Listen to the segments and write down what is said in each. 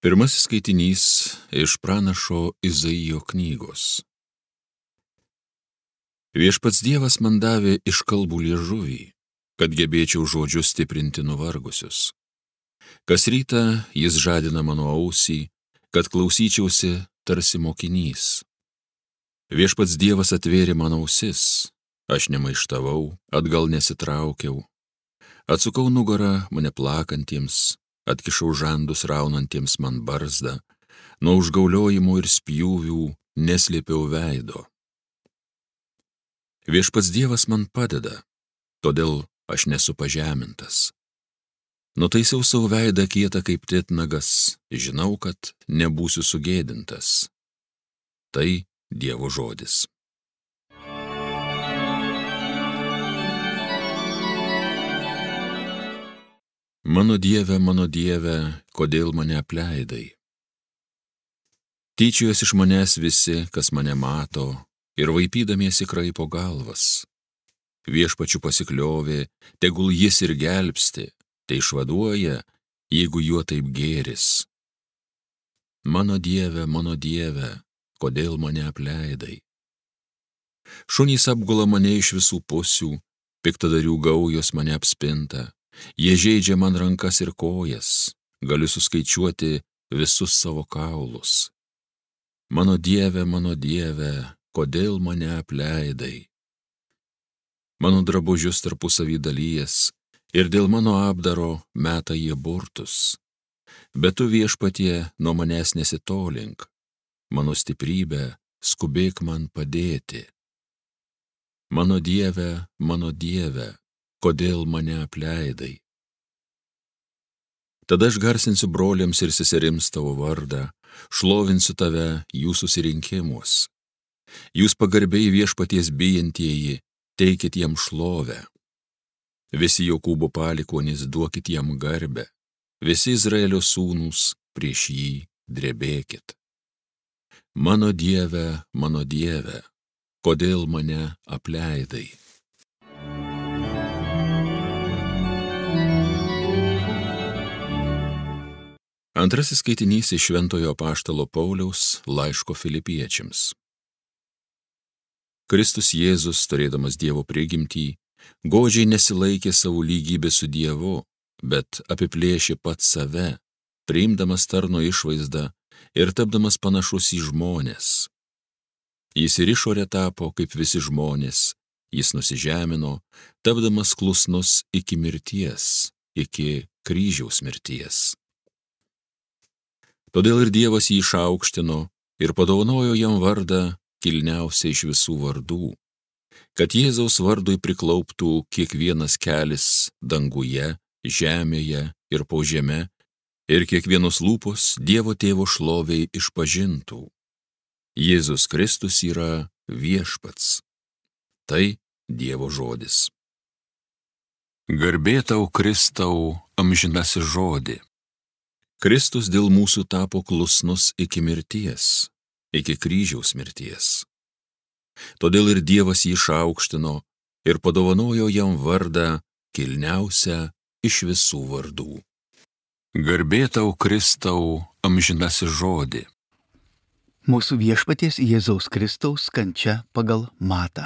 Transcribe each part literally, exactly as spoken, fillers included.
Pirmasis skaitinys iš pranašo Izaijo knygos. Viešpats Dievas man davė iškalbų liežuvį, kad gebėčiau žodžius stiprinti nuvargusius. Kas rytą jis žadina mano ausį, kad klausyčiausi tarsi mokinys. Viešpats Dievas atvėrė mano ausis, aš nemaištavau, atgal nesitraukiau. Atsukau nugarą mane plakantiems, atkišau žandus raunantiems man barzdą, nuo užgauliojimų ir spjūvių neslėpiau veido. Viešpats Dievas man padeda, todėl aš nesu pažemintas. Nutaisiau savo veidą kietą kaip titnagas, žinau, kad nebūsiu sugėdintas. Tai Dievo žodis. Mano Dieve, mano Dieve, kodėl mane apleidai? Tyčiojasi iš manęs visi, kas mane mato, ir vaipydamiesi kraipo galvas. Viešpačiu pasikliovė, tegul jis ir gelbsti, tai išvaduoja, jeigu juo taip gėris. Mano Dieve, mano Dieve, kodėl mane apleidai? Šunys apgula mane iš visų pusių, piktadarių gaujos mane apspinta. Jie žeidžia man rankas ir kojas, galiu suskaičiuoti visus savo kaulus. Mano Dieve, mano Dieve, kodėl mane apleidai? Mano drabužius tarpusavy dalyjas ir dėl mano apdaro meta jie burtus. Bet tu, Viešpatie, nuo manęs nesitolink, mano stiprybė, skubėk man padėti. Mano Dieve, mano Dieve, kodėl mane apleidai? Tada aš garsinsiu broliams ir seserims tavo vardą, šlovinsiu tave jų susirinkimus. Jūs pagarbiai Viešpaties bijantieji, teikit jam šlovę. Visi Jokūbo palikuonys duokit jam garbę, visi Izraelio sūnūs prieš jį drebėkit. Mano Dieve, mano Dieve, kodėl mane apleidai? Antrasis skaitinys iš Šventojo apaštalo Pauliaus laiško Filipiečiams. Kristus Jėzus, turėdamas Dievo prigimtį, godžiai nesilaikė savo lygybę su Dievu, bet apiplėšė pats save, priimdamas tarno išvaizdą ir tapdamas panašus į žmones. Jis ir išorė tapo kaip visi žmonės, jis nusižemino, tapdamas klusnus iki mirties, iki kryžiaus mirties. Todėl ir Dievas jį išaukštino ir padovanojo jam vardą kilniausią iš visų vardų, kad Jėzaus vardui priklauptų kiekvienas kelis danguje, žemėje ir po žeme, ir kiekvienos lūpos Dievo Tėvo šloviai išpažintų. Jėzus Kristus yra viešpats. Tai Dievo žodis. Garbė tau, Kristau, amžinasis žodį. Kristus dėl mūsų tapo klusnus iki mirties, iki kryžiaus mirties. Todėl ir Dievas jį išaukštino ir padovanojo jam vardą kilniausią iš visų vardų. Garbė tau, Kristau, amžinasis žodį. Mūsų viešpaties Jėzaus Kristaus kančia pagal Matą.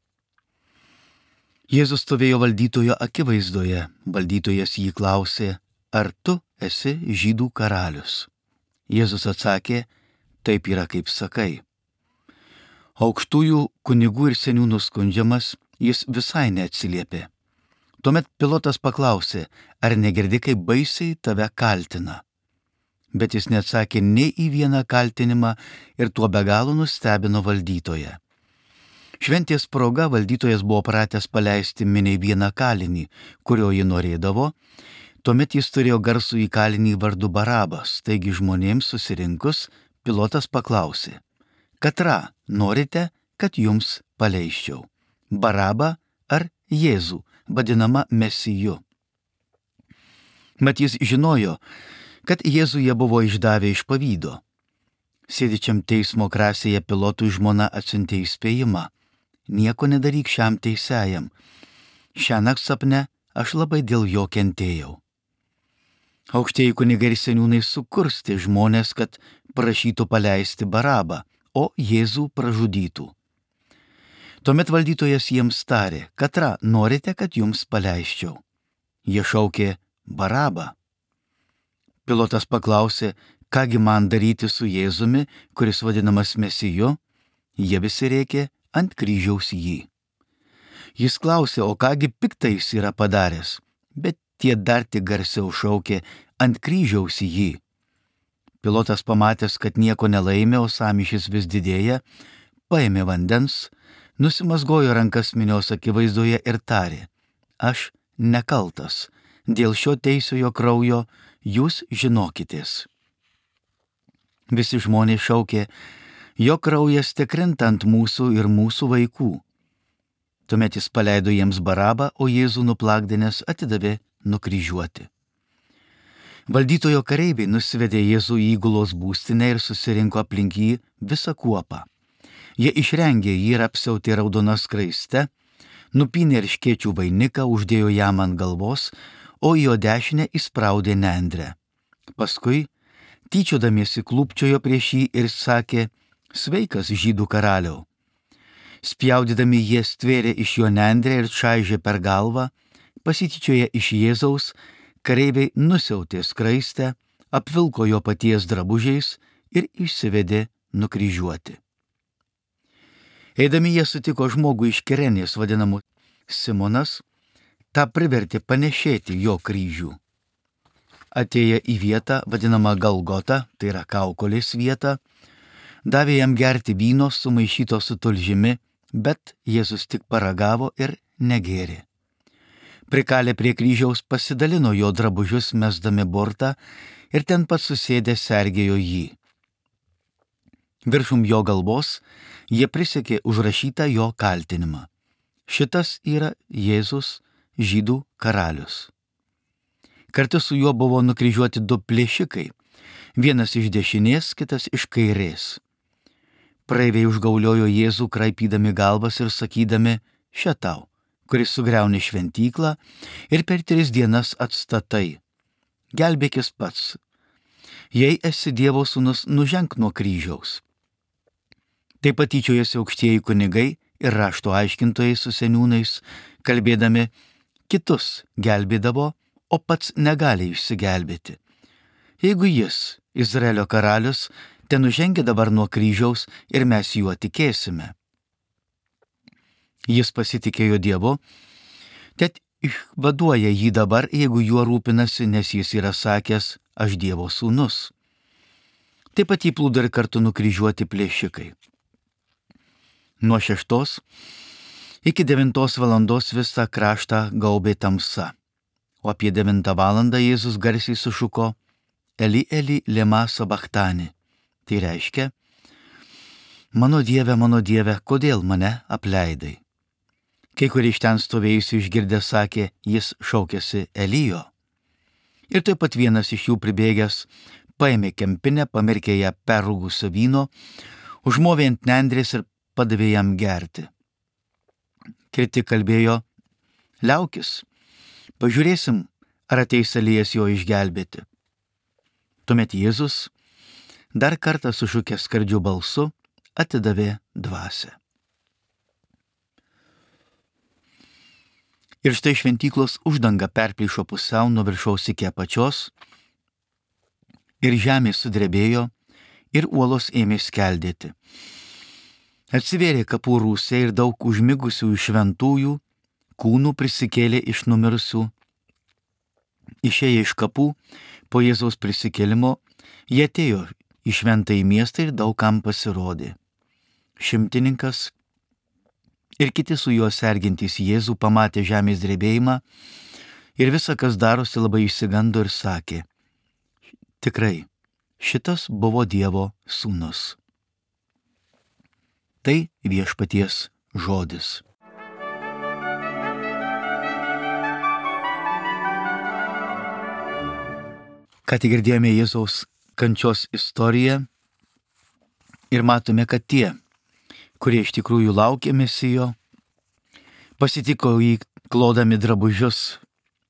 Jėzus stovėjo valdytojo akivaizdoje, valdytojas jį klausė, ar tu esi žydų karalius? Jėzus atsakė, taip yra kaip sakai. Aukštųjų kunigų ir seniūnų skundžiamas, jis visai neatsiliepė. Tuomet Pilotas paklausė, ar negirdi, kaip baisiai tave kaltina. Bet jis neatsakė nei į vieną kaltinimą ir tuo be galo nustebino valdytoją. Šventės proga valdytojas buvo pratęs paleisti miniai vieną kalinį, kurio ji norėdavo. Tuomet jis turėjo garsų įkalinį vardu Barabas, taigi žmonėms susirinkus Pilotas paklausė, katrą norite, kad jums paleisčiau? Barabą ar Jėzų, vadinamą Mesiju? Mat jis žinojo, kad Jėzų jie buvo išdavę iš pavydo. Sėdičiam teismo krasėje Pilotui žmona atsiuntė įspėjimą, nieko nedaryk šiam teisėjam. Šiąnakt sapne aš labai dėl jo kentėjau. Aukštieji kunigai ir seniūnai sukursti žmonės, kad prašytų paleisti Barabą, o Jėzų pražudytų. Tuomet valdytojas jiems tarė: katrą norite, kad jums paleisčiau? Jie šaukė: Barabą. Pilotas paklausė, kągi man daryti su Jėzumi, kuris vadinamas Mesiju. Jie visi rėkė: ant kryžiaus jį. Jis klausė, o kągi piktai jis yra padaręs, bet tie dar tik garsiau šaukė: ant kryžiaus jį. Pilotas pamatęs, kad nieko nelaimė, o sąmyšis vis didėja, paėmė vandens, nusimazgojo rankas minios akivaizdoje ir tarė: aš nekaltas, dėl šio teisiojo kraujo jūs žinokitės. Visi žmonės šaukė: jo kraujas tikrinta ant mūsų ir mūsų vaikų. Tuomet jis paleido jiems Barabą, o Jėzų nuplakdinės atidavė nukryžiuoti. Valdytojo kareiviai nusivedė Jėzų į įgulos būstinę ir susirinko aplink jį visą kuopą. Jie išrengė jį ir apsiautė raudoną skraistę, nupynė erškėčių vainiką, uždėjo jam ant galvos, o į jo dešinę įspraudė nendrę. Paskui, tyčiodamiesi, klūpčiojo prieš jį ir sakė: sveikas, žydų karaliau. Spjaudydami jie stvėrė iš jo nendrę ir čaižė per galvą, pasityčioję iš Jėzaus, kareiviai nusiautė skraistę, apvilko jo paties drabužiais ir išsivedė nukryžiuoti. Eidami jie sutiko žmogų iš Kirenės vadinamu Simonas, tą privertė panešėti jo kryžių. Atėję į vietą vadinamą Galgotą, tai yra kaukolės vietą, davė jam gerti vyno sumaišyto su tulžimi, bet Jėzus tik paragavo ir negėrė. Prikalę prie kryžiaus pasidalino jo drabužius mesdami burtą ir ten pat susėdę sergėjo jį. Viršum jo galvos jie prisiekė užrašytą jo kaltinimą: šitas yra Jėzus, žydų karalius. Kartu su juo buvo nukryžiuoti du plėšikai, vienas iš dešinės, kitas iš kairės. Praeiviai užgauliojo Jėzų, kraipydami galvas ir sakydami: še tau, kuris sugriauni šventyklą ir per tris dienas atstatai. Gelbėkis pats. Jei esi Dievo sūnus, nuženk nuo kryžiaus. Taip pat tyčiojasi aukštieji kunigai ir rašto aiškintojai su seniūnais, kalbėdami: kitus gelbėdavo, o pats negali išsigelbėti. Jeigu jis, Izraelio karalius, ten nužengia dabar nuo kryžiaus ir mes juo tikėsime. Jis pasitikėjo Dievu, tad išvaduoja jį dabar, jeigu juo rūpinasi, nes jis yra sakęs: aš Dievo sūnus. Taip pat įplūdo ir kartu nukryžiuoti plėšikai. Nuo šeštos iki devintos valandos visą kraštą gaubė tamsa, o apie devintą valandą Jėzus garsiai sušuko: Eli, Eli, lema sabachtani. Tai reiškia: mano Dieve, mano Dieve, kodėl mane apleidai? Kai kurie iš ten stovėjusių išgirdę sakė: jis šaukėsi Elijo. Ir taip pat vienas iš jų pribėgęs paėmė kempinę, pamerkė ją perrūgusio vyno, užmovė ant nendrės ir padavė jam gerti. Kiti kalbėjo: liaukis, pažiūrėsim, ar ateis Elijas jo išgelbėti. Tuomet Jėzus dar kartą sušukęs skardžiu balsu atidavė dvasią. Ir štai šventyklos uždanga perplyšo pusiau nuo viršaus iki apačios, ir žemė sudrebėjo, ir uolos ėmė skeldėti. Atsivėrė kapų rūsiai ir daug užmigusių šventųjų kūnų prisikėlė iš numirusių. Išėję iš kapų po Jėzaus prisikėlimo, jie atėjo į šventąjį miestą ir daugam pasirodė. Šimtininkas ir kiti su juo sergintys Jėzų pamatė žemės drebėjimą ir visa, kas darosi, labai išsigando ir sakė: tikrai, šitas buvo Dievo sūnus. Tai viešpaties žodis. Ką tik girdėjome Jėzaus kančios istoriją ir matome, kad tie, kurie iš tikrųjų laukė Mesijo, pasitiko jį klodami drabužius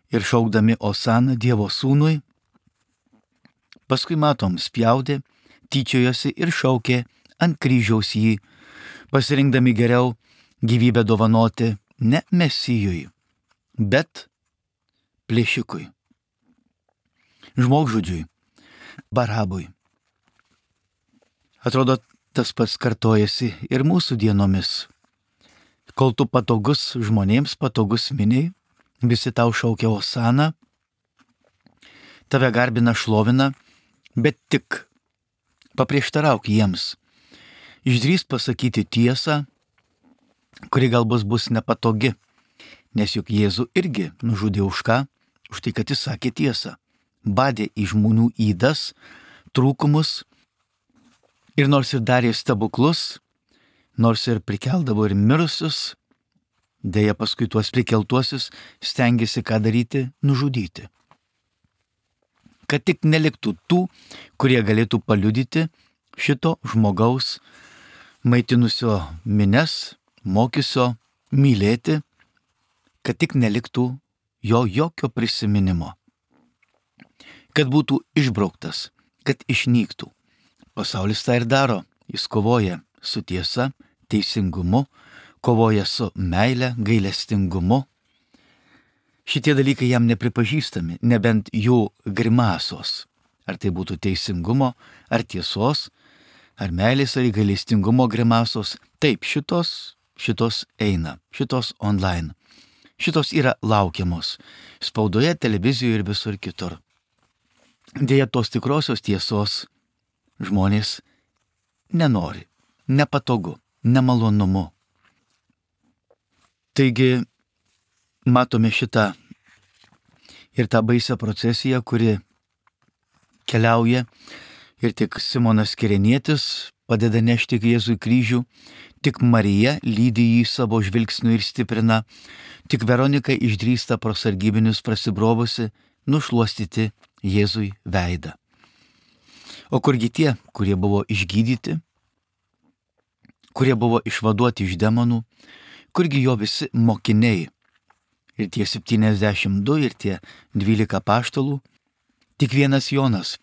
ir šaukdami Osaną Dievo sūnui. Paskui matom spjaudė, tyčiojosi ir šaukė ant kryžiaus jį, pasirinkdami geriau gyvybę dovanoti ne Mesijui, bet plėšikui, žmogžudžiui, Barabui. Atrodo, tas pats kartojasi ir mūsų dienomis. Kol tu patogus žmonėms, patogus miniai, visi tau šaukia Osaną, tave garbina, šlovina, bet tik paprieštarauk jiems. Išdrįs pasakyti tiesą, kuri galbūt bus nepatogi, nes juk Jėzų irgi nužudė už ką? Už tai, kad jis sakė tiesą. Badė į žmonių ydas, trūkumus ir nors ir darė stebuklus, nors ir prikeldavo ir mirusius, dėja paskui tuos prikeltuosius stengiasi ką daryti? Nužudyti. Kad tik neliktų tų, kurie galėtų paliudyti šito žmogaus maitinusio mines, mokiusio mylėti, kad tik neliktų jo jokio prisiminimo. Kad būtų išbrauktas, kad išnyktų. Pasaulis tą ir daro. Jis kovoja su tiesa, teisingumu, kovoja su meile, gailestingumu. Šitie dalykai jam nepripažįstami, nebent jų grimasos. Ar tai būtų teisingumo, ar tiesos, ar meilės, ar gailestingumo grimasos. Taip, šitos, šitos eina, šitos online. Šitos yra laukiamos spaudoje, televizijoje ir visur kitur. Deja, tos tikrosios tiesos žmonės nenori, nepatogu, nemalonumu. Taigi, matome šitą ir tą baisią procesiją, kuri keliauja ir tik Simonas Kirenietis padeda nešti Jėzui kryžių, tik Marija lydi jį savo žvilgsniu ir stiprina, tik Veronika išdrįsta pro sargybinius prasibrovusi nušluostyti Jėzui veidą. O kurgi tie, kurie buvo išgydyti, kurie buvo išvaduoti iš demonų, kurgi jo visi mokiniai, ir tie septyniasdešimt du, ir tie dvylika apaštalų, tik vienas Jonas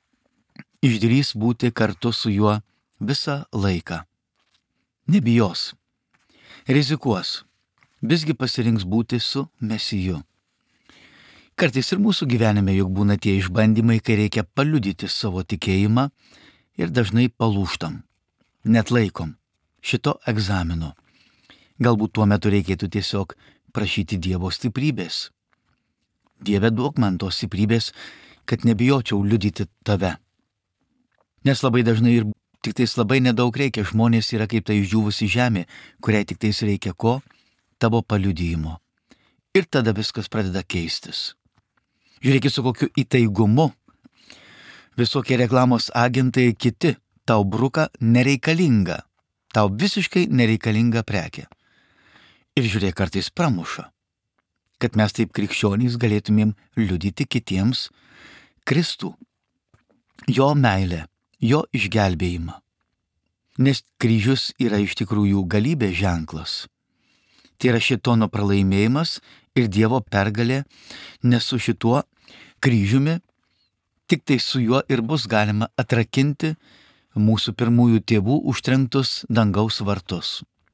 išdrįs būti kartu su juo visą laiką. Nebijos, rizikuos, visgi pasirinks būti su Mesiju. Kartais ir mūsų gyvenime juk būna tie išbandymai, kai reikia paliudyti savo tikėjimą ir dažnai palūžtam, net laikom šito egzamino. Galbūt tuo metu reikėtų tiesiog prašyti Dievo stiprybės. Dieve, duok man tos stiprybės, kad nebijočiau liudyti tave. Nes labai dažnai ir tik tais labai nedaug reikia, žmonės yra kaip tai išdžiūvusi žemė, kuriai tik tais reikia ko? Tavo paliudijimo. Ir tada viskas pradeda keistis. Žiūrėkit, su kokiu įtaigumu visokie reklamos agentai kiti tau bruka nereikalinga, tau visiškai nereikalinga prekė. Ir žiūrėk, kartais pramuša, kad mes taip krikščionys galėtumėm liudyti kitiems Kristų, jo meilę, jo išgelbėjimą. Nes kryžius yra iš tikrųjų galybės ženklas. Tai yra šėtono pralaimėjimas ir Dievo pergalė, nes su šituo kryžiumi tik tai su juo ir bus galima atrakinti mūsų pirmųjų tėvų užtrenktus dangaus vartus.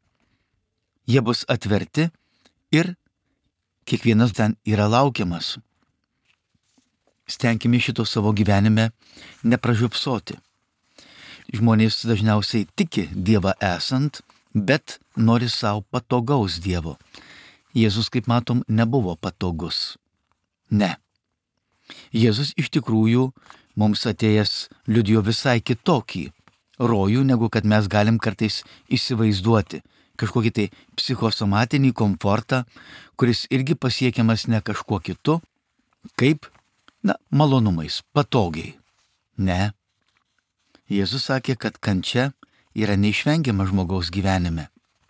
Jie bus atverti ir kiekvienas ten yra laukiamas. Stenkime šito savo gyvenime nepražiopsoti. Žmonės dažniausiai tiki Dievą esant, bet nori savo patogaus Dievo. Jėzus, kaip matom, nebuvo patogus. Ne. Jėzus iš tikrųjų mums atėjęs liudijo visai kitokį rojų, negu kad mes galim kartais įsivaizduoti. Kažkokį tai psichosomatinį komfortą, kuris irgi pasiekiamas ne kažkuo kitu, kaip, na, malonumais, patogiai. Ne. Jėzus sakė, kad kančia yra neišvengiama žmogaus gyvenime.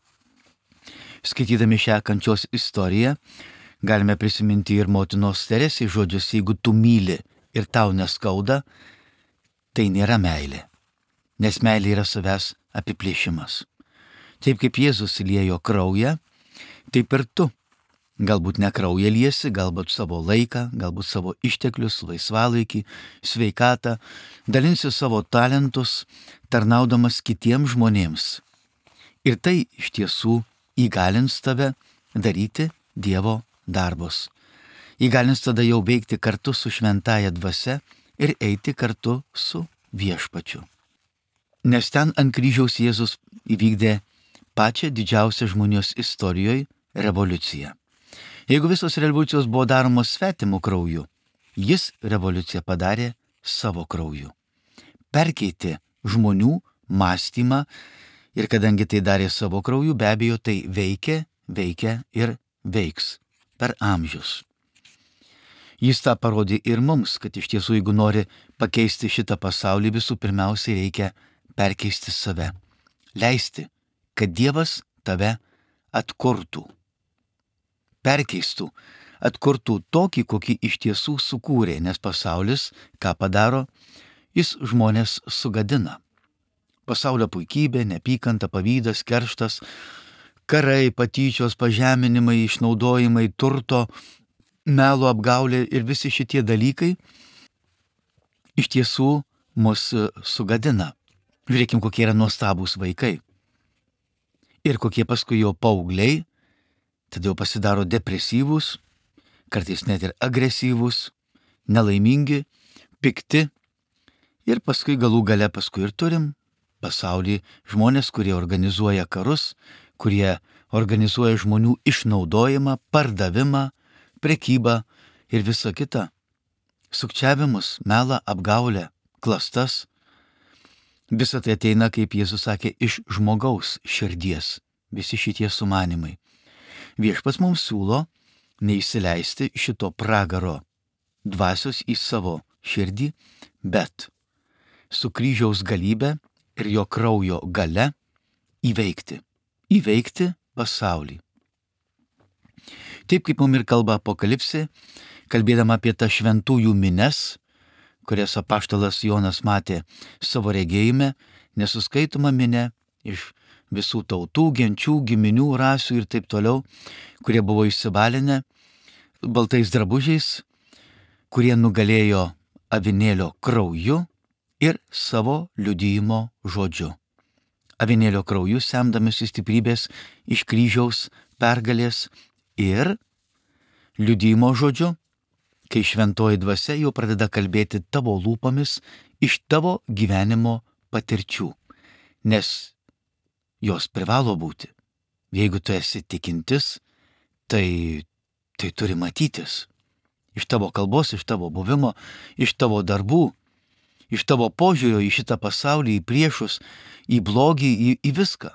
Skaitydami šią kančios istoriją, galime prisiminti ir motinos Teresės žodžius, jeigu tu myli ir tau neskauda, tai nėra meilė, nes meilė yra savęs apiplėšimas. Taip kaip Jėzus liejo kraują, taip ir tu Galbūt ne kraują liesi, galbūt savo laiką, galbūt savo išteklius, laisvalaikį, sveikatą, dalinsi savo talentus, tarnaudamas kitiems žmonėms. Ir tai iš tiesų įgalins tave daryti Dievo darbus. Įgalins tada jau veikti kartu su šventaja dvasia ir eiti kartu su viešpačiu. Nes ten ant kryžiaus Jėzus įvykdė pačią didžiausią žmonijos istorijoje revoliuciją. Jeigu visos revoliucijos buvo daromos svetimų krauju, jis revoliuciją padarė savo krauju. Perkeitė žmonių mąstymą ir kadangi tai darė savo krauju, be abejo tai veikia, veikia ir veiks per amžius. Jis tą parodė ir mums, kad iš tiesų, jeigu nori pakeisti šitą pasaulį, visų pirmiausiai reikia perkeisti save. Leisti, kad Dievas tave atkurtų. Perkeistų, atkurtų tokį, kokį iš tiesų sukūrė, nes pasaulis, ką padaro, jis žmonės sugadina. Pasaulio puikybė, neapykanta, pavydas, kerštas, karai, patyčios, pažeminimai, išnaudojimai, turto, melo, apgaulė ir visi šitie dalykai iš tiesų mus sugadina. Žiūrėkim, kokie yra nuostabūs vaikai. Ir kokie paskui jo paaugliai, tada jau pasidaro depresyvūs, kartais net ir agresyvūs, nelaimingi, pikti. Ir paskui galų gale paskui ir turim pasaulį žmonės, kurie organizuoja karus, kurie organizuoja žmonių išnaudojimą, pardavimą, prekybą ir visa kita. Sukčiavimus, melą, apgaulę, klastas. Visa tai ateina, kaip Jėzus sakė, iš žmogaus širdies. Visi šitie sumanimai. Viešpats mums siūlo neįsileisti šito pragaro dvasios į savo širdį, bet su kryžiaus galybe ir jo kraujo gale įveikti. Įveikti pasaulį. Taip kaip mums ir kalba Apokalipsė, kalbėdama apie tą šventųjų mines, kurias apaštalas Jonas matė savo regėjime, nesuskaitoma minė iš visų tautų, genčių, giminių, rasių ir taip toliau, kurie buvo išsibalinę baltais drabužiais, kurie nugalėjo avinėlio krauju ir savo liudijimo žodžiu. Avinėlio krauju semdamasi stiprybės iš kryžiaus pergalės ir liudijimo žodžiu, kai šventoji dvasia jau pradeda kalbėti tavo lūpomis iš tavo gyvenimo patirčių, nes jos privalo būti. Jeigu tu esi tikintis, tai, tai turi matytis. Iš tavo kalbos, iš tavo buvimo, iš tavo darbų, iš tavo požiūrio į šitą pasaulį, į priešus, į blogį, į, į viską.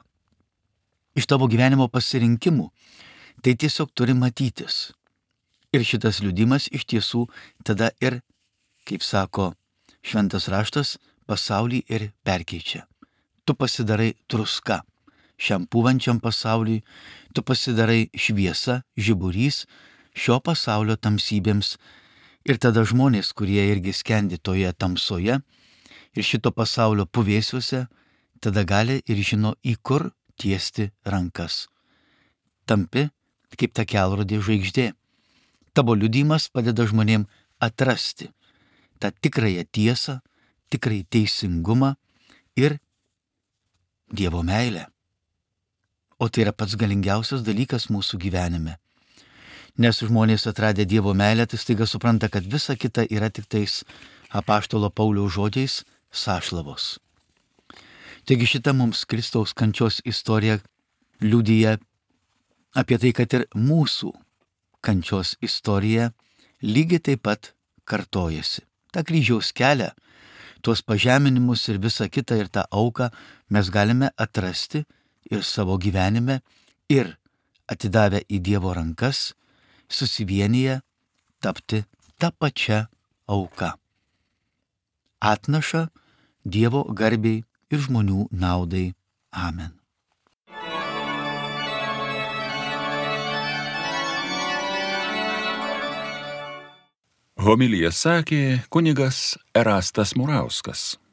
Iš tavo gyvenimo pasirinkimų. Tai tiesiog turi matytis. Ir šitas liudimas iš tiesų tada ir, kaip sako šventas raštas, pasaulį ir perkeičia. Tu pasidarai truska šiam pūvančiam pasauliui, tu pasidarai šviesa, žiburys šio pasaulio tamsybėms ir tada žmonės, kurie irgi skendi toje tamsoje ir šito pasaulio puvėsiuose, tada gali ir žino, į kur tiesti rankas. Tampi kaip ta kelrodė žvaigždė. Tavo liudijimas padeda žmonėm atrasti tą tikrąją tiesą, tikrąjį teisingumą ir Dievo meilę. O tai yra pats galingiausias dalykas mūsų gyvenime. Nes žmonės atradę Dievo meilę, tai staiga supranta, kad visa kita yra tik tais apaštalo Pauliaus žodžiais sąšlavos. Taigi šita mums Kristaus kančios istorija liudija apie tai, kad ir mūsų kančios istorija lygiai taip pat kartojasi. Ta kryžiaus kelią, tuos pažeminimus ir visą kitą ir tą auką mes galime atrasti ir savo gyvenime ir atidavę į Dievo rankas, susivienyje tapti tą pačią auką. Atnaša Dievo garbei ir žmonių naudai. Amen. Homiliją sakė kunigas Erastas Murauskas.